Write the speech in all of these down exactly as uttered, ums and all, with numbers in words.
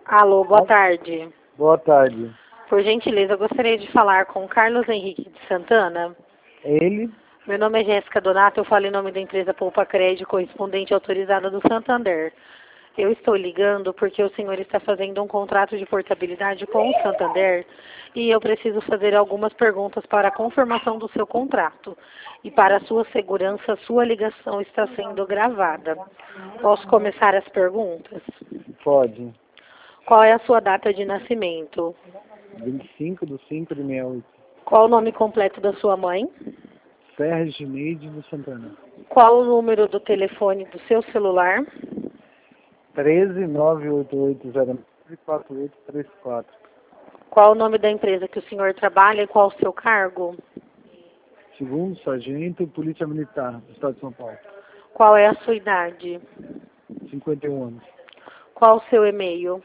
Alô, boa tarde. Boa tarde. Por gentileza, eu gostaria de falar com Carlos Henrique de Santana. Ele? Meu nome é Jéssica Donato, eu falo em nome da empresa Poupa Crédito, correspondente autorizada do Santander. Eu estou ligando porque o senhor está fazendo um contrato de portabilidade com o Santander e eu preciso fazer algumas perguntas para a confirmação do seu contrato. E para a sua segurança, sua ligação está sendo gravada. Posso começar as perguntas? Pode. Qual é a sua data de nascimento? vinte e cinco de cinco de sessenta e oito. Qual o nome completo da sua mãe? Sérgio Neide do Santana. Qual o número do telefone do seu celular? treze, nove oito oito zero nove, quatro oito três quatro. Qual o nome da empresa que o senhor trabalha e qual o seu cargo? Segundo sargento, Polícia Militar do Estado de São Paulo. Qual é a sua idade? cinquenta e um anos. Qual o seu e-mail?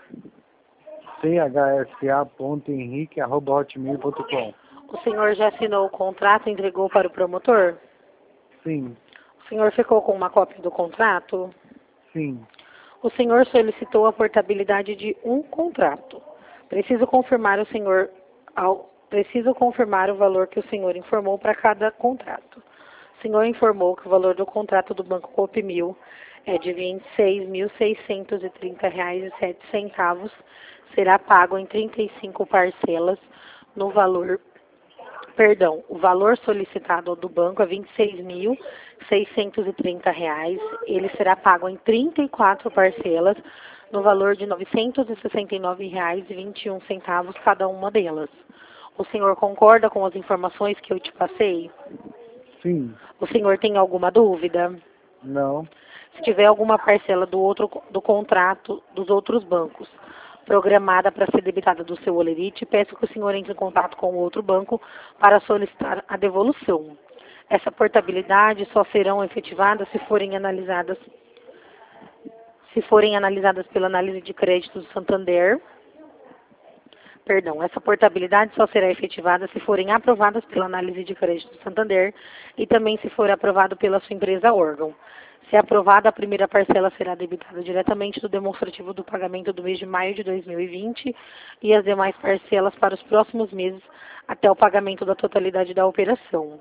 c h s a ponto henrique arroba hotmail ponto com. O senhor já assinou o contrato e entregou para o promotor? Sim. O senhor ficou com uma cópia do contrato? Sim. O senhor solicitou a portabilidade de um contrato. Preciso confirmar o senhor ao, preciso confirmar o valor que o senhor informou para cada contrato. O senhor informou que o valor do contrato do Banco Copimil é de vinte e seis mil seiscentos e trinta reais e sete centavos, será pago em trinta e cinco parcelas no valor, perdão, o valor solicitado do banco é vinte e seis mil seiscentos e trinta reais, ele será pago em trinta e quatro parcelas no valor de novecentos e sessenta e nove reais e vinte e um centavos cada uma delas. O senhor concorda com as informações que eu te passei? Sim. O senhor tem alguma dúvida? Não. Se tiver alguma parcela do outro do contrato dos outros bancos programada para ser debitada do seu holerite, peço que o senhor entre em contato com o outro banco para solicitar a devolução. Essa portabilidade só serão efetivadas se forem analisadas se forem analisadas pela análise de crédito do Santander. Perdão, essa portabilidade só será efetivada se forem aprovadas pela análise de crédito do Santander e também se for aprovado pela sua empresa órgão. Se aprovada, a primeira parcela será debitada diretamente do demonstrativo do pagamento do mês de maio de dois mil e vinte e as demais parcelas para os próximos meses até o pagamento da totalidade da operação.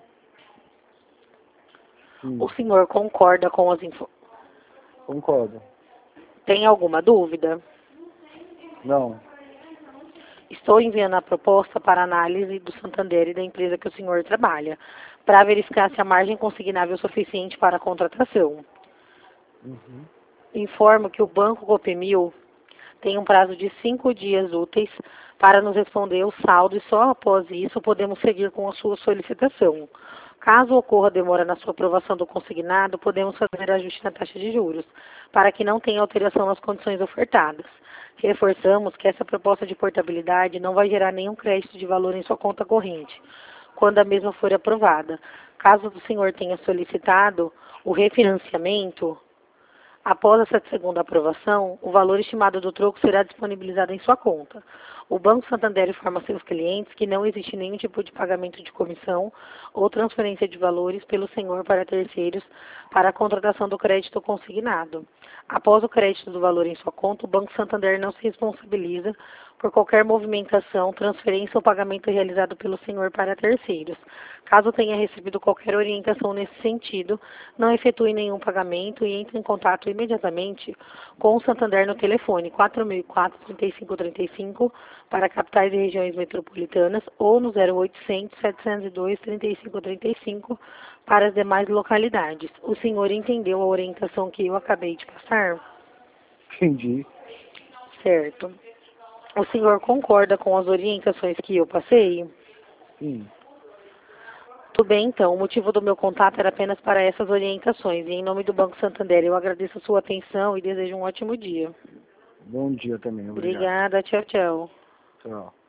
Sim. O senhor concorda com as informações? Concordo. Tem alguma dúvida? Não. Estou enviando a proposta para análise do Santander e da empresa que o senhor trabalha, para verificar se a margem consignável é suficiente para a contratação. Uhum. Informo que o Banco Copimil tem um prazo de cinco dias úteis para nos responder o saldo e só após isso podemos seguir com a sua solicitação. Caso ocorra demora na sua aprovação do consignado, podemos fazer ajuste na taxa de juros, para que não tenha alteração nas condições ofertadas. Reforçamos que essa proposta de portabilidade não vai gerar nenhum crédito de valor em sua conta corrente, quando a mesma for aprovada. Caso o senhor tenha solicitado o refinanciamento, após essa segunda aprovação, o valor estimado do troco será disponibilizado em sua conta. O Banco Santander informa seus clientes que não existe nenhum tipo de pagamento de comissão ou transferência de valores pelo senhor para terceiros para a contratação do crédito consignado. Após o crédito do valor em sua conta, o Banco Santander não se responsabiliza por qualquer movimentação, transferência ou pagamento realizado pelo senhor para terceiros. Caso tenha recebido qualquer orientação nesse sentido, não efetue nenhum pagamento e entre em contato imediatamente com o Santander no telefone quatro mil e quatro, trinta e cinco trinta e cinco para capitais e regiões metropolitanas ou no zero oitocentos, setecentos e dois, trinta e cinco trinta e cinco para as demais localidades. O senhor entendeu a orientação que eu acabei de passar? Entendi. Certo. O senhor concorda com as orientações que eu passei? Sim. Tudo bem, então. O motivo do meu contato era apenas para essas orientações. E em nome do Banco Santander, eu agradeço a sua atenção e desejo um ótimo dia. Bom dia também. Obrigado. Obrigada. Tchau, tchau. Tchau.